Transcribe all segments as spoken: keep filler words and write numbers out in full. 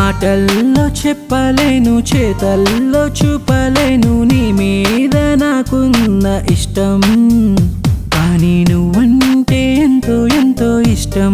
మాటల్లో చెప్పలేను, చేతల్లో చూపలేను నీ మీద నాకున్న ఇష్టం. కానీ నువ్వంటే ఎంతో ఎంతో ఇష్టం.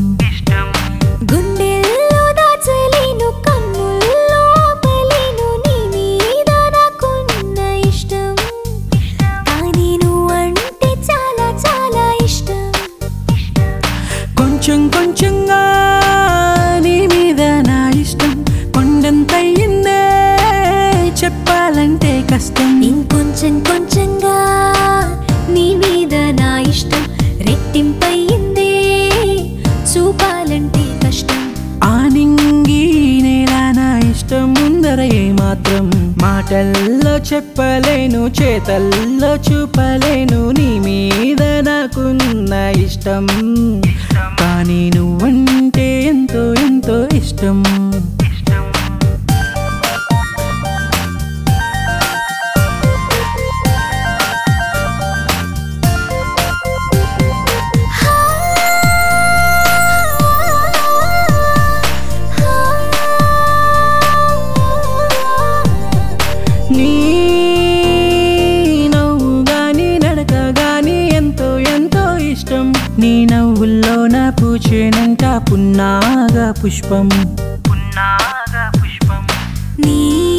గుండెల్లో దాచలేను, కన్నుల్లో ఆపలేను నీ మీద నాకున్న ఇష్టం. కానీ నువ్వంటే చాలా చాలా ఇష్టం. కొంచెం కొంచెంగా నీ మీద నా ఇష్టం కొండంతయ్యిందే, చెప్పాలంటే కష్టం. ఇంకొంచెం కొంచెంగా నీ మీద నా ఇష్టం రెట్టింపయ్యిందే, చూపాలంటే కష్టం. ఆనింగి నేల నా ఇష్టం ముందర ఏమాత్రం మాటల్లో చెప్పలేను, చేతల్లో చూపలేను నీ మీద నాకున్న ఇష్టం. కానీ నువ్వంటే ఎంతో ఎంతో ఇష్టం. నీ నవ్వు గాని నడక గాని ఎంతో ఎంతో ఇష్టం. నీ నవ్వుల్లో నా పూచేనంట పున్నాగా పుష్పం. నీ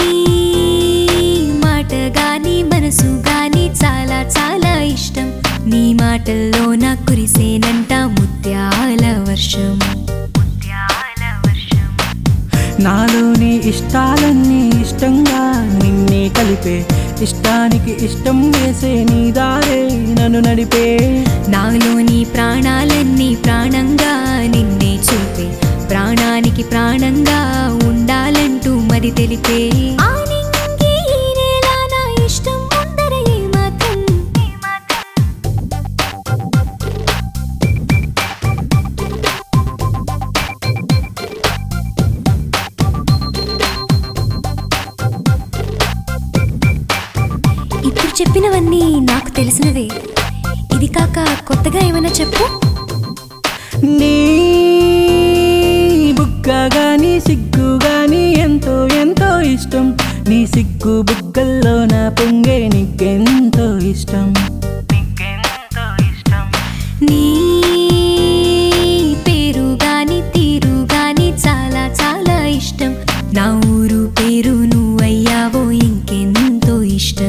మాట గాని మనసు గాని చాలా చాలా ఇష్టం. నీ మాటల్లో నా కురిసేనంట ముత్యాల వర్షం. నాలోని ఇష్టాలన్నీ ఇష్టంగా నిన్నే కలిపే, ఇష్టానికి ఇష్టం వేసే నీ దారే నన్ను నడిపే. నాలోని ప్రాణాలన్నీ ప్రాణంగా నిన్నే చూపే, ప్రాణానికి ప్రాణంగా ఉండాలంటూ మరి తెలిపే. ఆనింగి ఈ నేల నా ఇష్టం ముందర ఏమాత్రం. ఇప్పుడు చెప్పినవన్నీ నాకు తెలిసినవే, ఇది కాక కొత్తగా ఏమైనా చెప్పు. నీ బుగ్గ గాని సిగ్గు గాని ఎంతో ఎంతో ఇష్టం. నీ సిగ్గు బుగ్గల్లో నా పొంగే నీకెంతో ఇష్టం. నీ పేరు గాని తీరు గాని చాలా చాలా ఇష్టం. నా ఊరు పేరు నువ్వయ్యావో ఇంకెంతో ఇష్టం.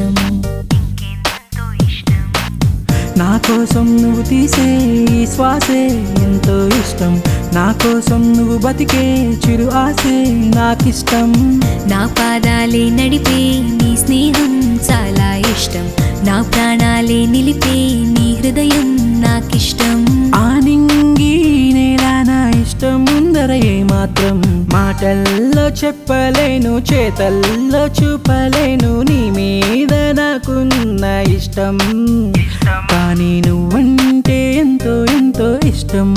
నా కోసం నువ్వు తీసే ఈ శ్వాసే ఎంతో ఇష్టం. నా కోసం నువ్వు బతికే చిరు ఆసే నాకిష్టం. నా పాదాలే నడిపే నీ స్నేహం చాలా ఇష్టం. నా ప్రాణాలే నిలిపే నీ హృదయం నాకిష్టం. ఆనింగి నేల నా ఇష్టం ముందర ఏమాత్రం మాటల్లో చెప్పలేను, చేతల్లో చూపలేను నీ మీద నాకున్న ఇష్టం. కానీ నువ్వంటే ఎంతో ఎంతో ఇష్టం.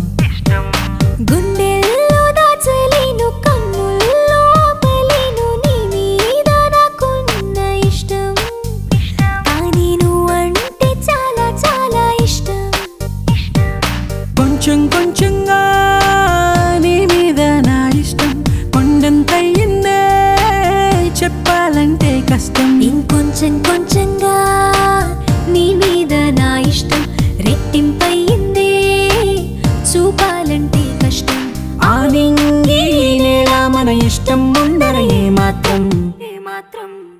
గుండెల్లో దాచలేను, కన్నుల్లో ఆపలేను నీ మీద నాకున్న ఇష్టం. కానీ నువ్వంటే చాలా చాలా ఇష్టం. కొంచెం కొంచెంగా నీ మీద నా ఇష్టం కొండంతయ్యిందే, చెప్పాలంటే కష్టం. ఇంకొంచెం కొంచెంగా నీ మీద నా ఇష్టం రెట్టింపయ్యిందే, చూపాలంటే కష్టం. ఆనింగి నేల మన ఇష్టం ముందర ఏమాత్రం ఏమాత్రం